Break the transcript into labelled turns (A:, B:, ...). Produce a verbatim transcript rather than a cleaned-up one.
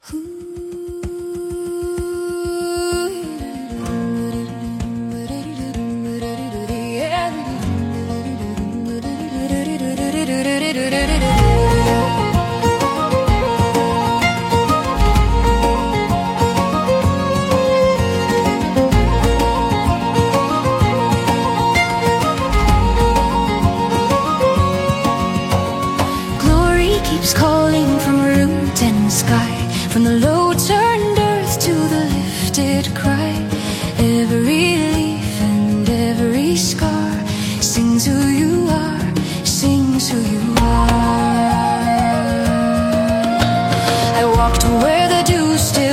A: Keeps calling from root and sky, from the low turned earth to the lifted cry. Every leaf and every scar sings who you are, sings who you are. I walked where the dew still